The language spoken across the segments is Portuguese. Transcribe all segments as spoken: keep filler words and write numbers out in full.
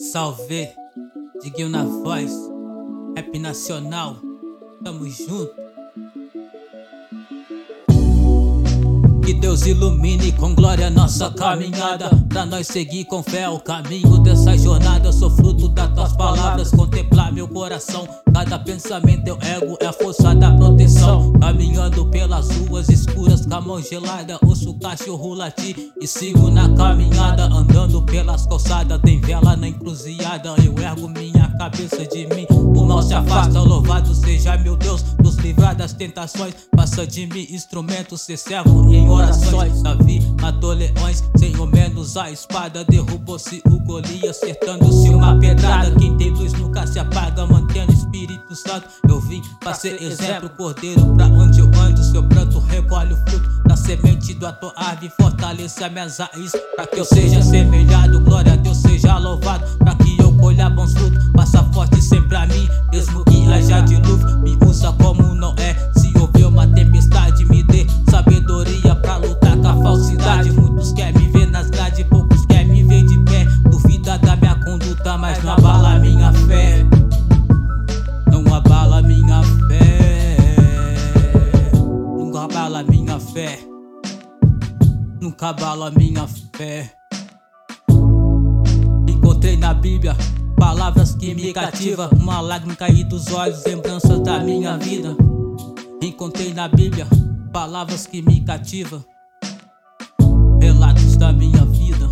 Salve, Diguinho na voz, rap nacional, tamo junto. Que Deus ilumine com glória nossa caminhada, pra nós seguir com fé o caminho dessa jornada. Eu sou fruto das tuas palavras, contemplar meu coração. Cada pensamento eu ego, é a força da proteção. Caminhando pelas ruas escuras com a mão gelada, ouço o cachorro latir e sigo na caminhada. Andando pelas calçadas, tem vela na encruzilhada. Eu ergo minha cabeça de mim, o mal se afasta. Louvado seja meu Deus, nos livrar das tentações. Faça de mim instrumento, ser servo em orações. Davi matou leões, sem ao menos a espada. Derrubou-se o Golias, acertando-se uma pedrada. Quem tem luz nunca se apaga, mantendo o Espírito Santo. Eu vim pra ser exemplo, cordeiro pra onde eu ando. Seu pranto recolhe o fruto da semente da tua árvore. Fortaleça minhas raízes pra que eu seja semelhado. Glória a Deus seja louvado, pra que eu colha bons frutos. Passa forte sempre a mim, mesmo que haja dilúvio. Me usa como não é, se houver uma tempestade. Me dê sabedoria pra lutar com a falsidade. Muitos querem me ver nas grades, poucos querem me ver de pé. Duvida da minha conduta, mas não abala minha fé. Não abala minha fé. Nunca abala minha fé. Nunca abala minha fé. Encontrei na Bíblia palavras que me cativam. Uma lágrima cair dos olhos, lembranças da minha vida. Encontrei na Bíblia palavras que me cativam, relatos da minha vida.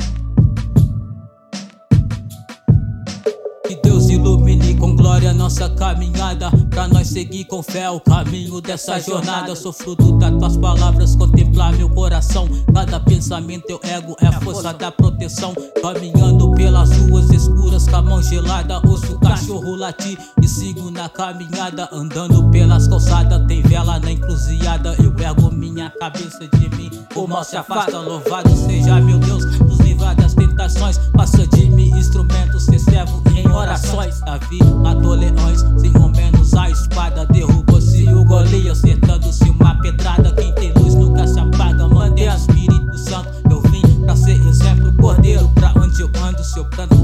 Que Deus ilumine com glória nossa caminhada, pra nós seguir com fé o caminho dessa jornada. Eu sou fruto das tuas palavras, contemplar meu coração. Cada pensamento eu ego, é a força da proteção. Caminhando pelas ruas escuras com a mão gelada, ouço o cachorro latir e sigo na caminhada. Andando pelas calçadas, tem vela na encruzilhada. Eu ergo minha cabeça de mim, o mal se afasta. Louvado seja meu Deus, nos livrar das tentações. Faça de mim instrumento, ser servo em orações. Davi matou leões, sem ao menos a espada. Derrubou-se o Golias, acertando-se uma pedrada. Quem tem luz nunca se apaga, mantém o Espírito Santo. Eu vim pra ser exemplo, cordeiro pra onde eu ando. Seu pranto